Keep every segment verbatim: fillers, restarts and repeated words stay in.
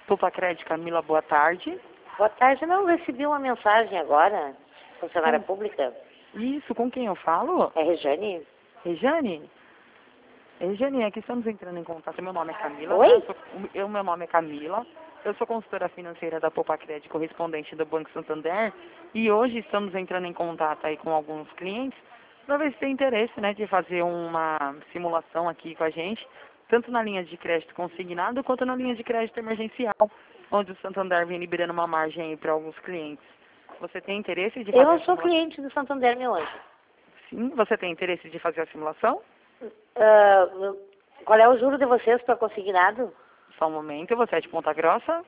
Tupacred, Camila, boa tarde. Boa tarde, não recebi uma mensagem agora, funcionária pública. Isso, com quem eu falo? É Rejane? Rejane? Rejane, aqui estamos entrando em contato. Meu nome é Camila. Oi? Tá? Eu sou, eu, meu nome é Camila. Eu sou consultora financeira da Tupacred, correspondente do Banco Santander. E hoje estamos entrando em contato aí com alguns clientes para ver se tem interesse, né, de fazer uma simulação aqui com a gente, tanto na linha de crédito consignado quanto na linha de crédito emergencial, onde o Santander vem liberando uma margem para alguns clientes. Você tem interesse de fazer Eu a sou simulação? cliente do Santander, meu anjo. Sim, você tem interesse de fazer a simulação? Ah, qual é o juro de vocês para consignado? Só um momento, você é de Ponta Grossa?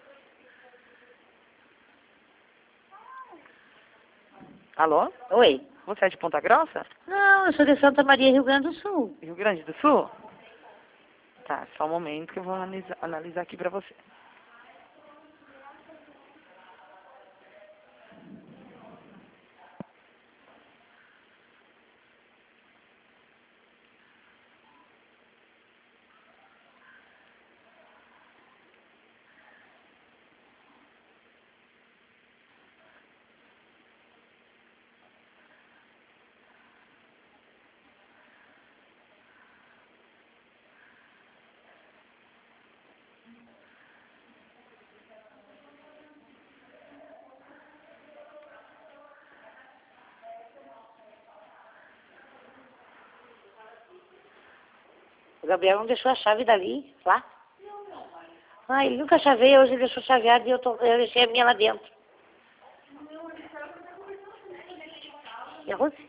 Alô? Oi? Você é de Ponta Grossa? Não, eu sou de Santa Maria, Rio Grande do Sul. Rio Grande do Sul? Tá, só um momento que eu vou analisar, analisar aqui pra você. O Gabriel não deixou a chave dali, lá? Ah, ele nunca chaveia, hoje ele deixou chaveado e eu, tô, eu deixei a minha lá dentro. E a Rose?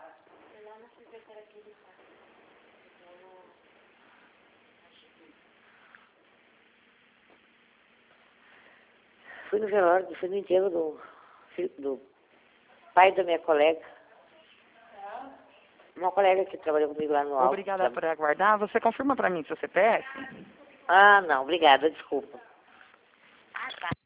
Fui no velório, fui no enterro do, filho- do pai da minha colega. Uma colega que trabalhou comigo lá no alto. Obrigada por aguardar. Você confirma pra mim seu C P F? Ah, não, obrigada, desculpa. Ah, tá.